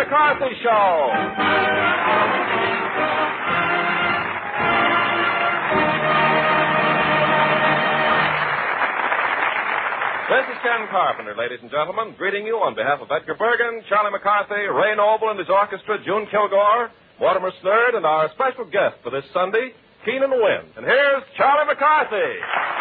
McCarthy Show. This is Ken Carpenter, ladies and gentlemen, greeting you on behalf of Edgar Bergen, Charlie McCarthy, Ray Noble and his orchestra, June Kilgore, Mortimer Snerd, and our special guest for this Sunday, Keenan Wynn. And here's Charlie McCarthy.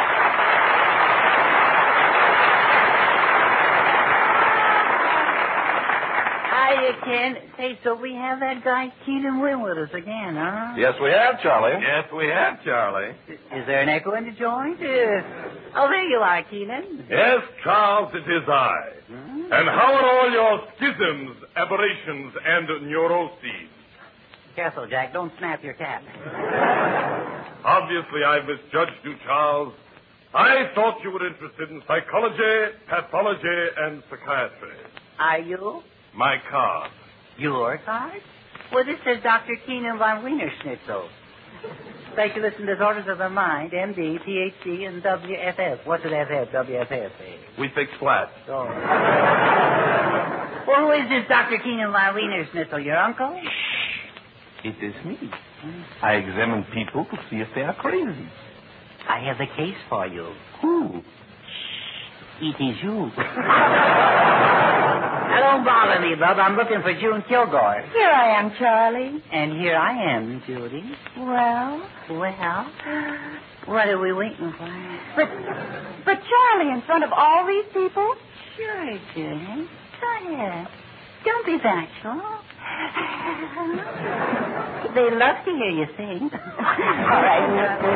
Hiya, Ken. Say, so we have that guy Keenan Wynn with us again, huh? Yes, we have, Charlie. Yes, we have, Charlie. Is there an echo in the joint? Oh, there you are, Keenan. Yes, Charles, it is I. And how are all your schisms, aberrations, and neuroses? Careful, Jack. Don't snap your cap. Obviously, I misjudged you, Charles. I thought you were interested in psychology, pathology, and psychiatry. Are you? My card. Your card? Well, this says Dr. Keenan von Wienerschnitzel. Specialist in disorders of the mind, MD, PhD, and WFS. What's an FF, WFS? We fix flats. Oh. Well, who is this Dr. Keenan von Wienerschnitzel? Your uncle? It is me. I examine people to see if they are crazy. I have the case for you. Who? It is you. Now, don't bother me, bub. I'm looking for June Kilgore. Here I am, Charlie. And here I am, Judy. Well? Well, what are we waiting for? But Charlie, in front of all these people? Sure, Judy. Go ahead. Don't be bashful. They love to hear you sing. All right.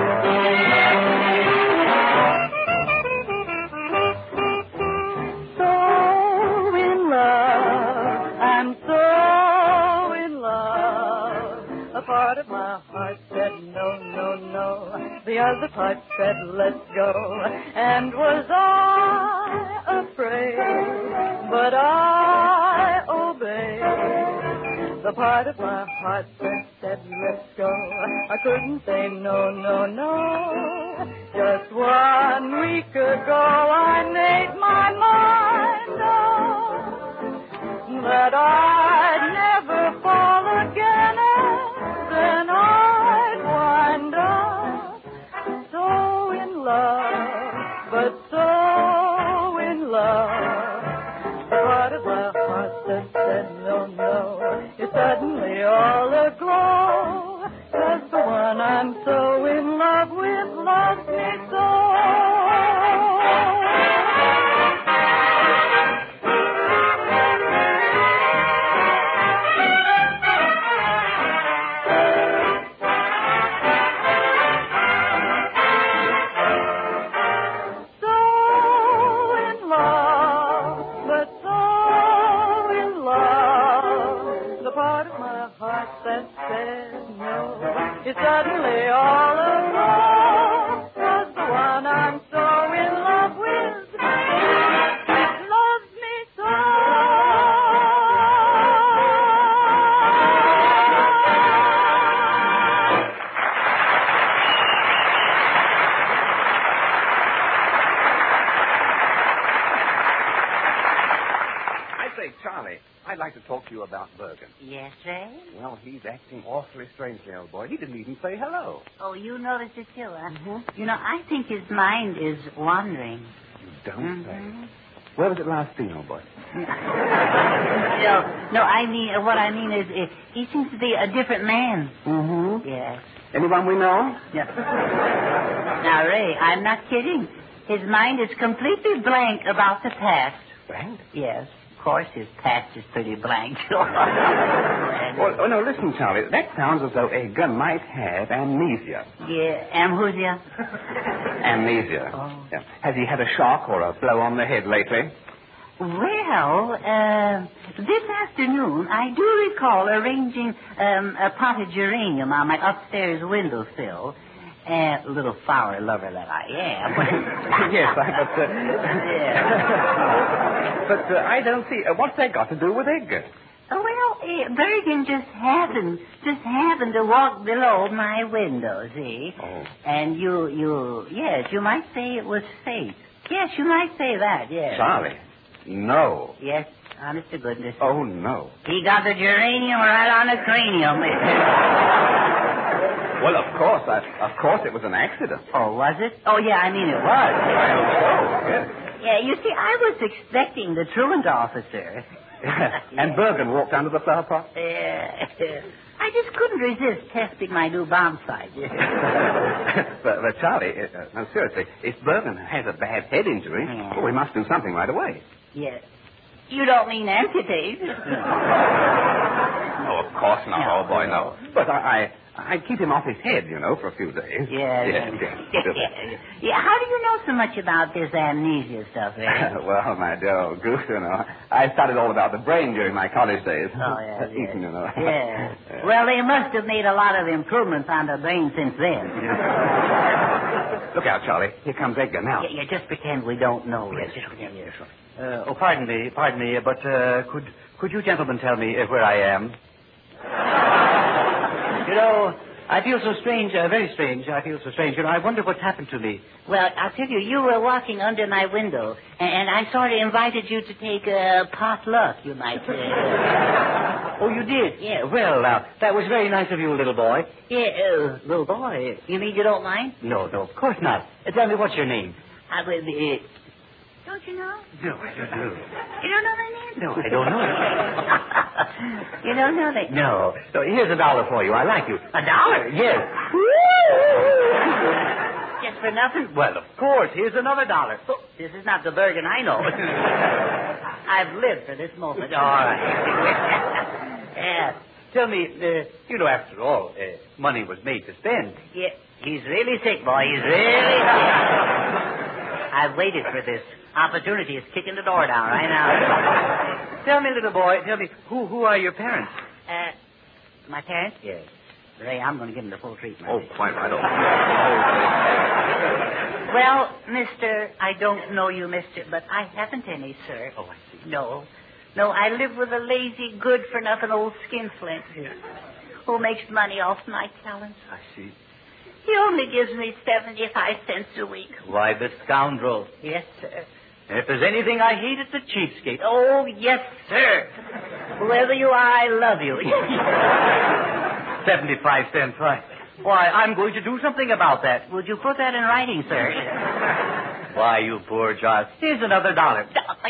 I'm so in love. A part of my heart said no, no, no. The other part said let's go. And was I afraid? But I obeyed. The part of my heart that said let's go. I couldn't say no, no, no. Just 1 week ago I made my mind up that I'd never fall again, and then I'd wind up so in love, but so in love. The part of my heart that said no, no, is suddenly all aglow, 'cause the one I'm so in love with loves me so. It's suddenly all alone, 'cause the one I'm so in love with loves me so. I say, Charlie, I'd like to talk to you about Bergen. Yes, Ray? Well, he's acting awfully strangely, old boy. He didn't even say hello. Oh, you noticed it too, huh? You know, I think his mind is wandering. You don't say. Where was it last seen, old boy? No, I mean, what I mean is, he seems to be a different man. Mm-hmm. Yes. Anyone we know? Yeah. Now, Ray, I'm not kidding. His mind is completely blank about the past. Blank? Yes. Of course, his past is pretty blank. Well, no, listen, Charlie. That sounds as though Edgar might have amnesia. Yeah, amnesia? Amnesia. Oh. Yeah. Has he had a shock or a blow on the head lately? Well, this afternoon, I do recall arranging a potted geranium on my upstairs windowsill. Little flower lover that I am. Yes, but... But I don't see... what's that got to do with Edgar? Well, Bergen just happened to walk below my window, see? Oh. And yes, you might say it was fate. Yes, you might say that, yes. Charlie, no. Yes, Honest to goodness. Oh, no. He got the geranium right on the cranium. Well, of course it was an accident. Oh, was it? Oh, yeah, I mean it was. Yes. Yeah, you see, I was expecting the truant officer. And Bergen walked under the flower pot? I just couldn't resist testing my new bomb sight. but Charlie, no, seriously, if Bergen has a bad head injury, well, we must do something right away. Yes. You don't mean amputate? No, of course not. No, oh, boy, no. But I'd keep him off his head, for a few days. Yes. Yeah, how do you know so much about this amnesia stuff, eh? Well, my dear old goose, I studied all about the brain during my college days. Oh, yes. Yes. Well, they must have made a lot of improvements on the brain since then. Look out, Charlie. Here comes Edgar now. Yeah, just pretend we don't know. Yes, just pretend. Yes, pardon me, but could you gentlemen tell me where I am? I feel so strange, very strange. I feel so strange. I wonder what's happened to me. Well, I'll tell you, you were walking under my window, and I sort of invited you to take a potluck, you might say. Oh, you did? Yeah. Well, that was very nice of you, little boy. Yeah, little boy. You mean you don't mind? No, of course not. Tell me, what's your name? Don't you know? No, I don't know. You don't know my name? No, I don't know. You don't know that? No. So here's $1 for you. I like you. $1? Yes. Just for nothing? Well, of course. Here's another $1. Oh, this is not the Bergen I know. I've lived for this moment. All right. Yeah. Tell me, after all, money was made to spend. Yeah, he's really sick, boy. He's really sick. I've waited for this. Opportunity is kicking the door down right now. Tell me, little boy, who are your parents? My parents? Yes. Ray, I'm going to give them the full treatment. Oh, quite right. Well, mister, I don't know you, mister, but I haven't any, sir. Oh, I see. No, I live with a lazy, good-for-nothing old skinflint who makes money off my talents. I see. He only gives me 75 cents a week. Why, the scoundrel. Yes, sir. If there's anything I hate, it's a cheapskate. Oh, yes, sir. Whoever you are, I love you. 75 cents, right? Why, I'm going to do something about that. Would you put that in writing, sir? Why, you poor child. Here's another $1.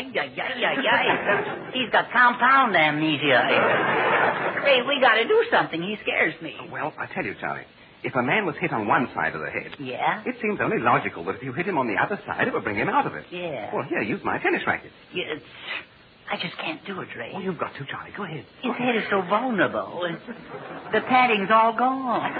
He's got compound amnesia. Hey, we got to do something. He scares me. Well, I tell you, Charlie, if a man was hit on one side of the head, yeah, it seems only logical that if you hit him on the other side, it would bring him out of it. Yeah. Well, here, use my tennis racket. Yeah, I just can't do it, Ray. Well, you've got to, Charlie. Go ahead. His head is so vulnerable. The padding's all gone.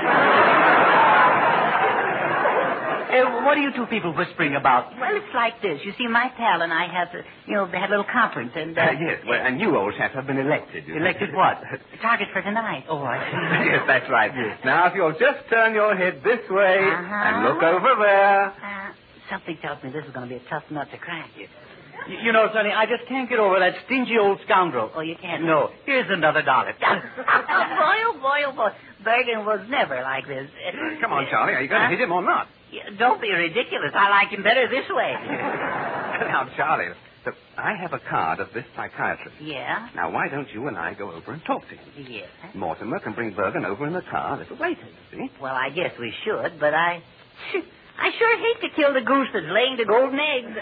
What are you two people whispering about? Well, it's like this. You see, my pal and I have, they had a little conference, and... yes, well, and you, old chap, have been elected. Elected what? Target for tonight. Oh, I see. Yes, that's right. Yes. Now, if you'll just turn your head this way and look over there. Something tells me this is going to be a tough nut to crack. Sonny, I just can't get over that stingy old scoundrel. Oh, you can't? No. Here's another $1. Oh, boy. Bergen was never like this. Come on, Charlie. Are you going to hit him or not? Don't be ridiculous. I like him better this way. Now, Charlie, so I have a card of this psychiatrist. Yeah? Now, why don't you and I go over and talk to him? Yeah. Mortimer can bring Bergen over in the car a little later, you see? Well, I guess we should, but I sure hate to kill the goose that's laying the golden eggs.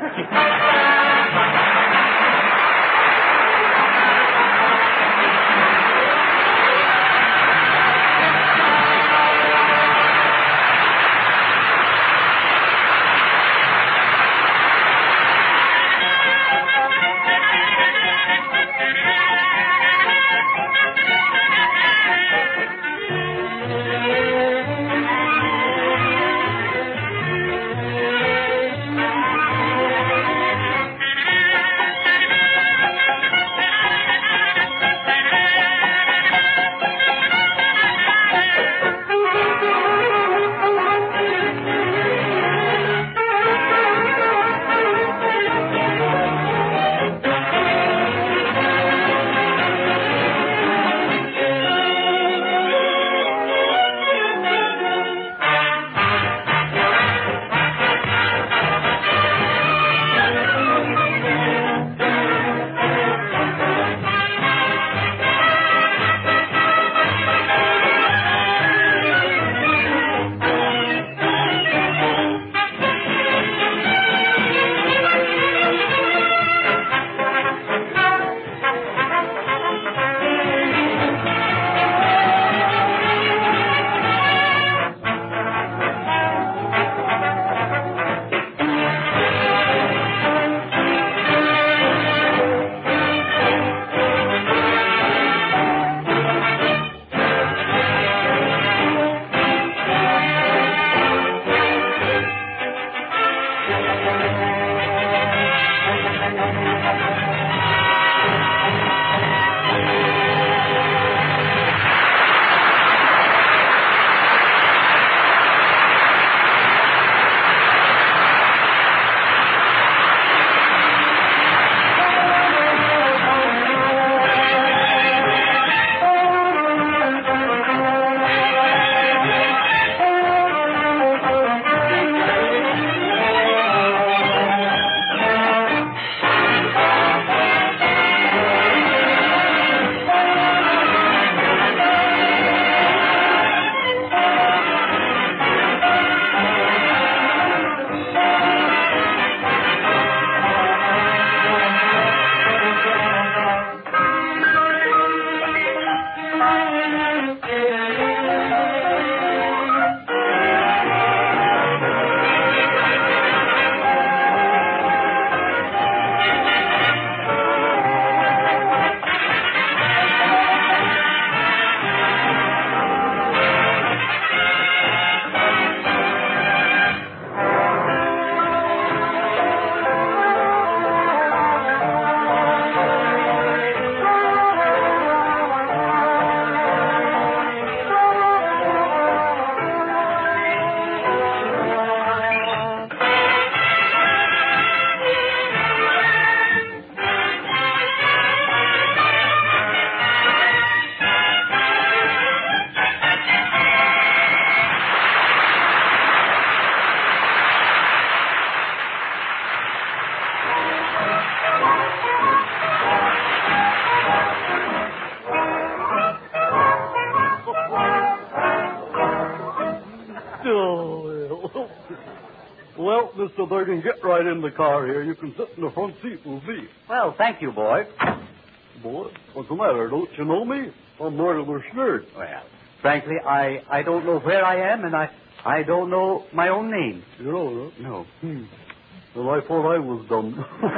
Mr. Bergen, get right in the car here. You can sit in the front seat with me. Well, thank you, boy. Boy, what's the matter? Don't you know me? I'm Mortimer Snerd. Well, frankly, I don't know where I am, and I don't know my own name. You know, huh? No. Well, I thought I was dumb.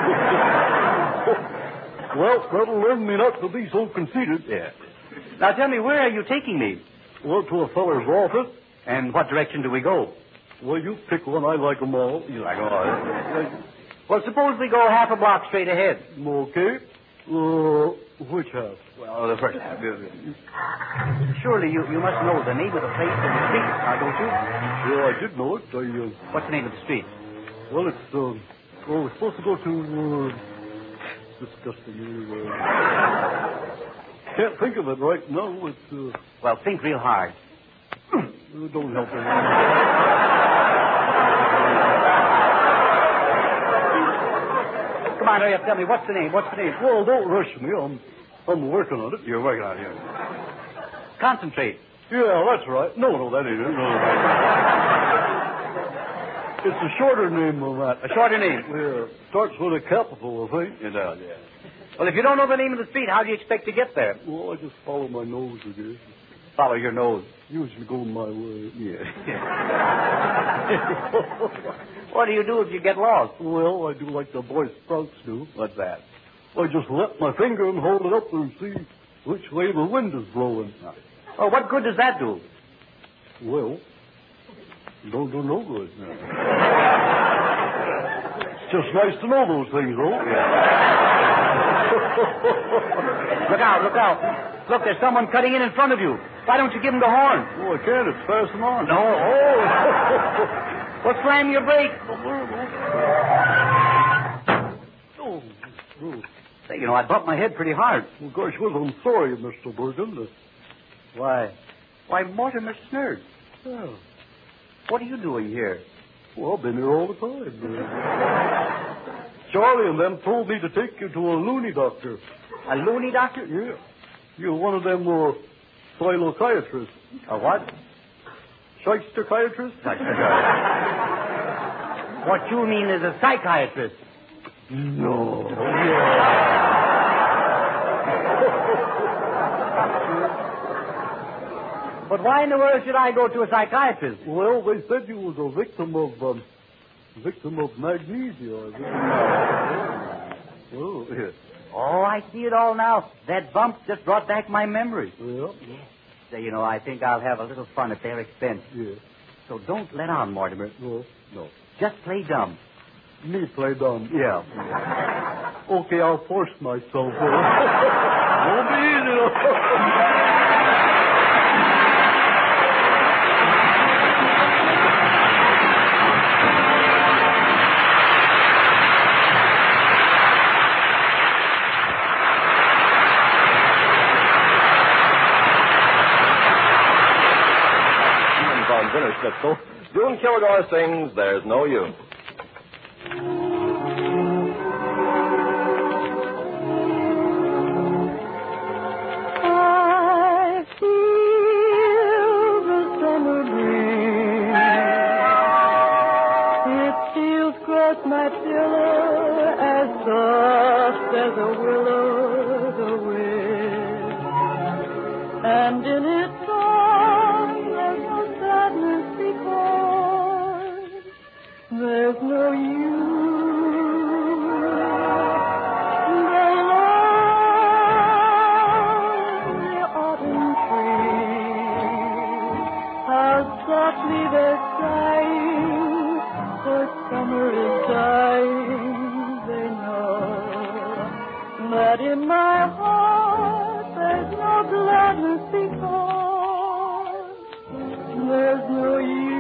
Well, that'll learn me not to be so conceited. Yeah. Now, tell me, where are you taking me? Well, to a feller's office. And what direction do we go? Well, you pick one. I like 'em all. You like all right. Well, suppose we go half a block straight ahead. Okay. Which half? Well, the first half. Surely you must know the name of the place and the street, now, don't you? Yeah, I did know it. What's the name of the street? Well, we're supposed to go to, disgusting. Can't think of it right now. It's, Well, think real hard. Don't help me. Come on, hurry up. Tell me, what's the name? Well, don't rush me. I'm working on it. You're working on it here. Concentrate. Yeah, that's right. No, that ain't it. No. It's a shorter name than that. A shorter name? Yeah. Starts with a capital, I think. It does, yeah. Well, if you don't know the name of the street, how do you expect to get there? Well, I just follow my nose, I guess. Follow your nose. Usually go my way. Yeah. What do you do if you get lost? Well, I do like the Boy Scouts do. What's that? I just let my finger and hold it up and see which way the wind is blowing. Oh, what good does that do? Well, don't do no good. No. It's just nice to know those things, though. Look out. Look, there's someone cutting in front of you. Why don't you give him the horn? Oh, I can't. It's fastened on. No. Well, slam your brake. Oh. Say, I bumped my head pretty hard. Well, gosh, I'm sorry, Mr. Bergen. Why, Mortimer Snerd. Yeah. What are you doing here? Well, I've been here all the time. Charlie and them told me to take you to a loony doctor. A loony doctor? Yeah. You're one of them psychiatrists. A what? Psychiatrist? What you mean is a psychiatrist? No. But why in the world should I go to a psychiatrist? Well, they said you was a victim of magnesia. Oh, yes. Oh, I see it all now. That bump just brought back my memory. Yeah. Say, I think I'll have a little fun at their expense. Yeah. So don't let on, Mortimer. No. Just play dumb. Me play dumb? Yeah. Okay, I'll force myself. Won't be easy. Dinner schnitzel. June Kilgore sings There's No You. I feel the summer breeze. It steals across my pillow as soft as a willow the wind. And in its there's no you. The lonely autumn trees, how softly they're sighing, for summer is dying. They know that in my heart there's no gladness because there's no you.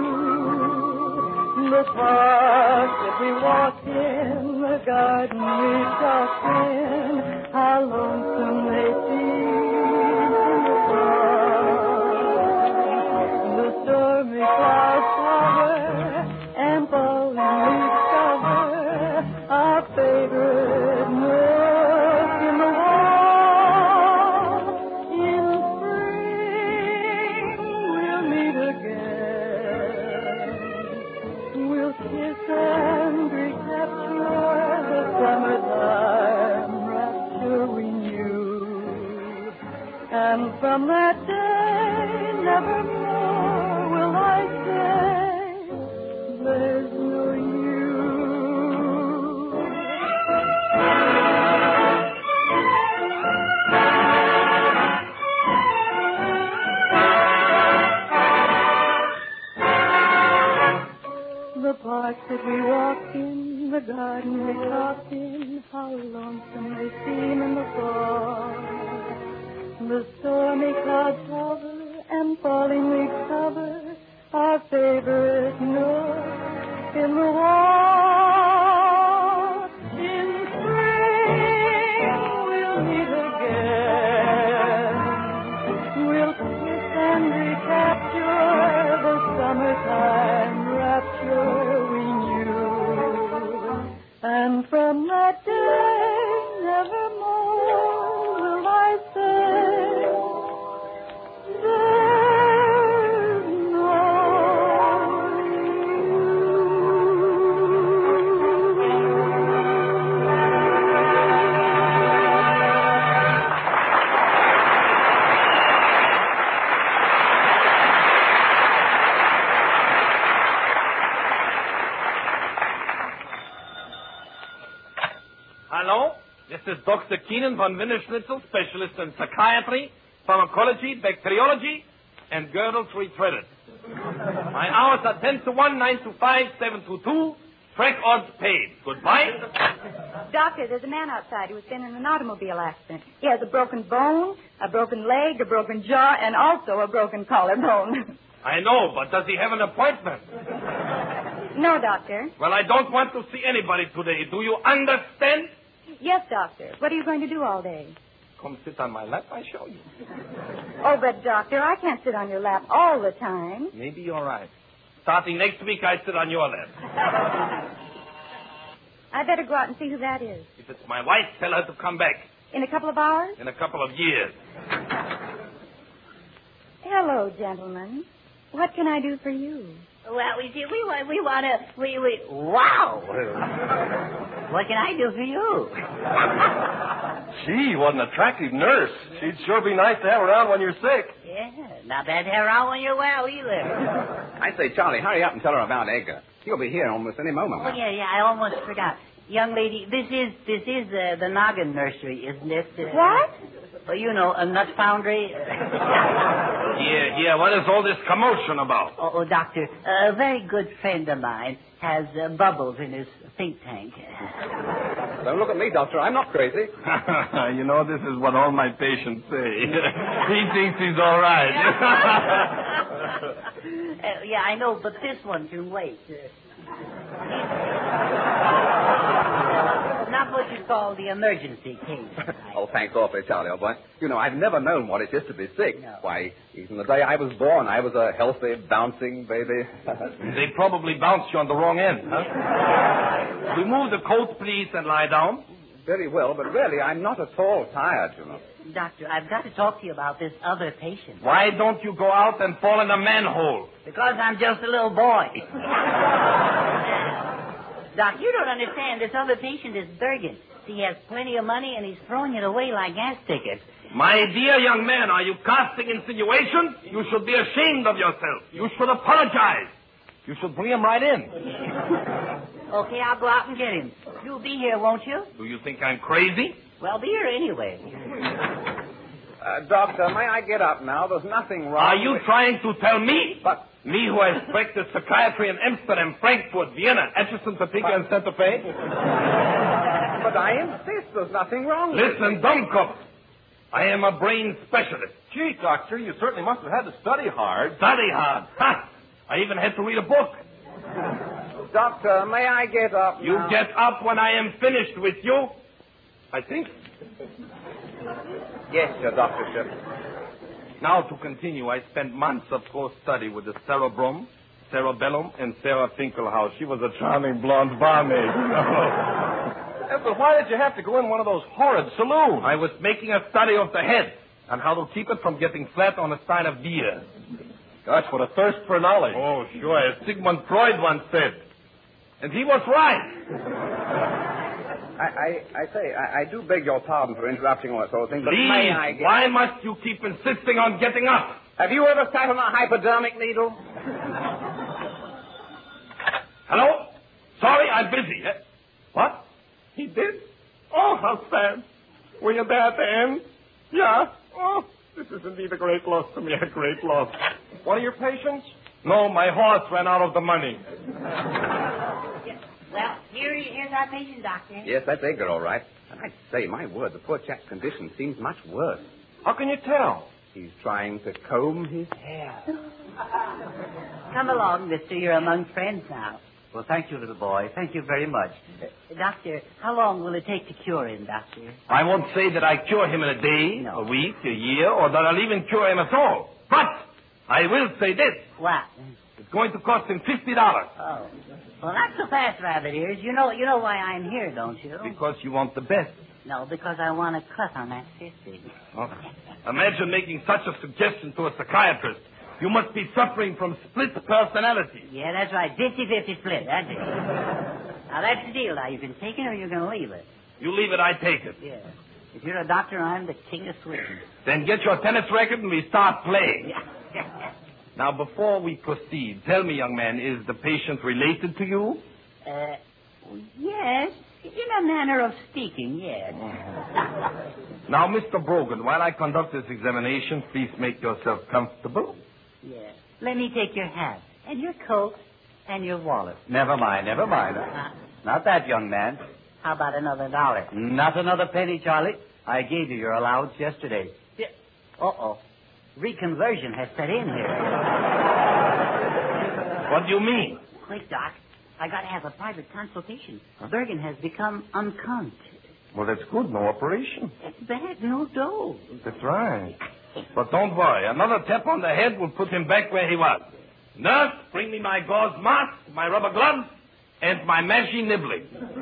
The park that we walk in, the garden we talk in, how lonesome they seem in the park. The stormy clouds cover and falling leaves cover our favorite nook in the wall. In spring we'll meet again. Kiss from that day, nevermore will I say, there's no you. The park that we walked in, the garden we talked in, how lonesome they seem in the fall. The stormy clouds hover and falling leaves cover our favorite nook in the wall. In spring we'll meet again. We'll kiss and recapture the summertime rapture we knew. And from that day, nevermore will I say, there's no Hello, this is Dr. Keenan von Winterschnitzel, specialist in psychiatry, pharmacology, bacteriology, and girdles retreaded. My hours are 10 to 1, 9 to 5, 7 to 2, track odds paid. Goodbye. Doctor, there's a man outside who's been in an automobile accident. He has a broken bone, a broken leg, a broken jaw, and also a broken collarbone. I know, but does he have an appointment? No, Doctor. Well, I don't want to see anybody today. Do you understand? Yes, Doctor. What are you going to do all day? Come sit on my lap, I show you. Oh, but, Doctor, I can't sit on your lap all the time. Maybe you're right. Starting next week, I sit on your lap. I better go out and see who that is. If it's my wife, tell her to come back. In a couple of hours? In a couple of years. Hello, gentlemen. What can I do for you? Well, we want to, wow. What can I do for you? Gee, what an attractive nurse. She'd sure be nice to have around when you're sick. Yeah, not bad to have around when you're well either. I say, Charlie, hurry up and tell her about Edgar. He'll be here almost any moment Oh, now. yeah, I almost forgot. Young lady, this is the Noggin Nursery, isn't it? What? Well, you know, a nut foundry. Yeah, what is all this commotion about? Oh, doctor, a very good friend of mine has bubbles in his think tank. Don't look at me, doctor. I'm not crazy. You know, this is what all my patients say. He thinks he's all right. Yeah, I know, but this one can wait. Not what you call the emergency case. Oh, thanks awfully, Charlie, old boy. You know, I've never known what it is to be sick. No. Why, even the day I was born, I was a healthy, bouncing baby. They probably bounced you on the wrong end, huh? Remove the coat, please, and lie down. Very well, but really, I'm not at all tired, you know. Doctor, I've got to talk to you about this other patient. Why don't you go out and fall in a manhole? Because I'm just a little boy. Doc, you don't understand. This other patient is Bergen. He has plenty of money, and he's throwing it away like gas tickets. My dear young man, are you casting insinuations? You should be ashamed of yourself. You should apologize. You should bring him right in. Okay, I'll go out and get him. You'll be here, won't you? Do you think I'm crazy? Well, be here anyway. Doctor, may I get up now? There's nothing wrong. Are you trying to tell me? But... Me who has practiced psychiatry in Amsterdam, Frankfurt, Vienna, Atchison, Topeka, and Santa Fe? But I insist there's nothing wrong with Listen, me. Dummkopf. I am a brain specialist. Gee, Doctor, you certainly must have had to study hard. Study hard. Ha! I even had to read a book. Doctor, may I get up You now? get up when I am finished with you. I think. Yes, your doctorship. Now to continue, I spent months of close study with the cerebrum, cerebellum, and Sarah Finkelhaus. She was a charming blonde barmaid. But why did you have to go in one of those horrid saloons? I was making a study of the head and how to keep it from getting flat on a stein of beer. Gosh, what a thirst for knowledge. Oh, sure, as Sigmund Freud once said. And he was right. I do beg your pardon for interrupting all that sort of thing, but Please, may I get... why must you keep insisting on getting up? Have you ever sat on a hypodermic needle? Hello? Sorry, I'm busy. What? He did? Oh, how sad. Were you there at the end? Yeah. Oh, this is indeed a great loss to me, a great loss. One of your patients? No, my horse ran out of the money. Well, here's our patient, Doctor. Yes, that's Edgar, all right. And I say, my word, the poor chap's condition seems much worse. How can you tell? He's trying to comb his hair. Come along, mister. You're among friends now. Well, thank you, little boy. Thank you very much. Doctor, how long will it take to cure him, Doctor? I won't say that I cure him in a day, No. a week, a year, or that I'll even cure him at all. But I will say this. What? It's going to cost him $50. Oh. Well, not so fast, Rabbit Ears. You know why I'm here, don't you? Because you want the best. No, because I want to cut on that 50. Oh. Imagine making such a suggestion to a psychiatrist. You must be suffering from split personality. Yeah, that's right. 50-50 split. That's it. Now, that's the deal. Now, you can take it or you're going to leave it. You leave it, I take it. Yeah. If you're a doctor, I'm the king of swinging. Then get your tennis racket and we start playing. Yeah. Now, before we proceed, tell me, young man, is the patient related to you? Yes. In a manner of speaking, yes. Now, Mr. Brogan, while I conduct this examination, please make yourself comfortable. Yes. Let me take your hat and your coat and your wallet. Never mind. Not that, young man. How about another $1? Not another penny, Charlie. I gave you your allowance yesterday. Yeah. Uh-oh. Reconversion has set in here. What do you mean? Quick, Doc. I got to have a private consultation. Bergen has become unconscious. Well, that's good. No operation. That's bad. No dough. That's right. But don't worry. Another tap on the head will put him back where he was. Nurse, bring me my gauze mask, my rubber gloves, and my mashy nibbling.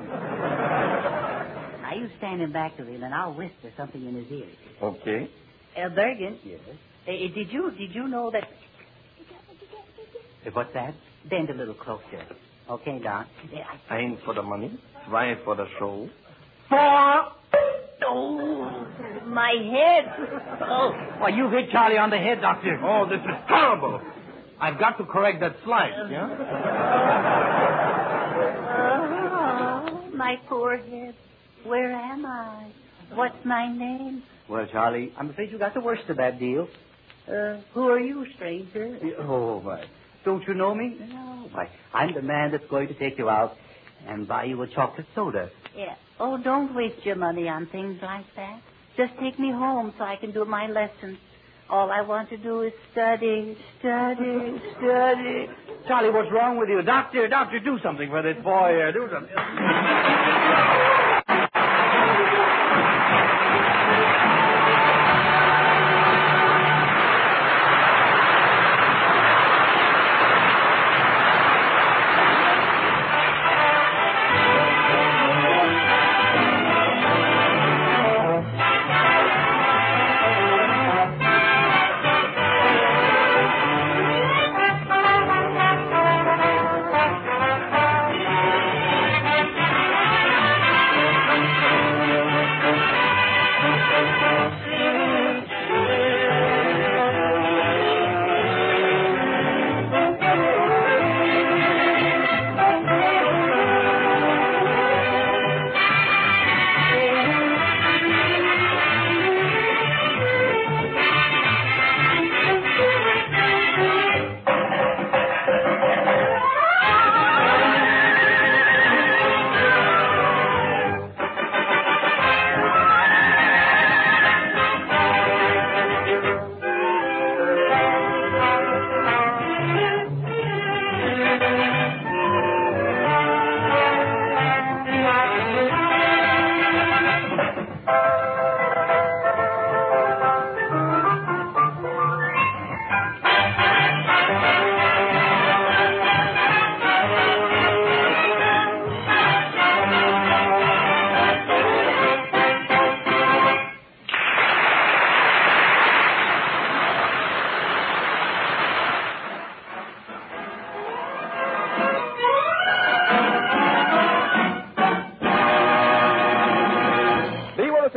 Now, you stand in back of him, and I'll whisper something in his ear. Okay. Bergen. Yes? Did you know that... What's that? Bend a little closer. Okay, Doc. Aim for the money. Try for the show. Oh, my head. Oh. Why, you hit Charlie on the head, Doctor. Oh, this is terrible. I've got to correct that slide, yeah? Oh, my poor head. Where am I? What's my name? Well, Charlie, I'm afraid you got the worst of that deal. Who are you, stranger? Oh, my. Don't you know me? No. Why, I'm the man that's going to take you out and buy you a chocolate soda. Yeah. Oh, don't waste your money on things like that. Just take me home so I can do my lessons. All I want to do is study. Charlie, what's wrong with you? Doctor, do something for this boy here. Do something.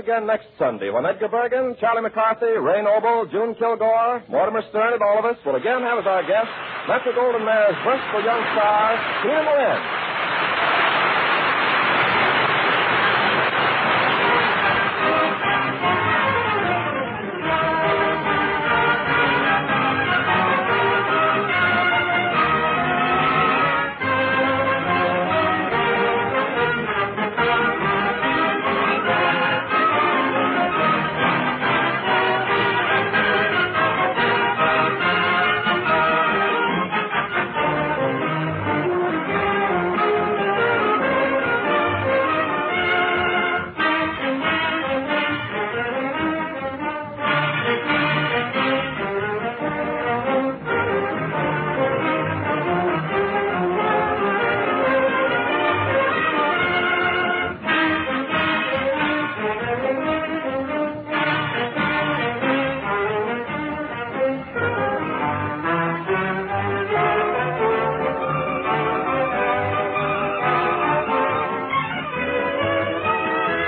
again next Sunday when Edgar Bergen, Charlie McCarthy, Ray Noble, June Kilgore, Mortimer Stern, and all of us will again have as our guest Metro Golden Mare's versatile young star, Tina Moran.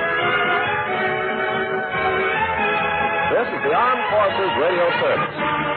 This is the Armed Forces Radio Service.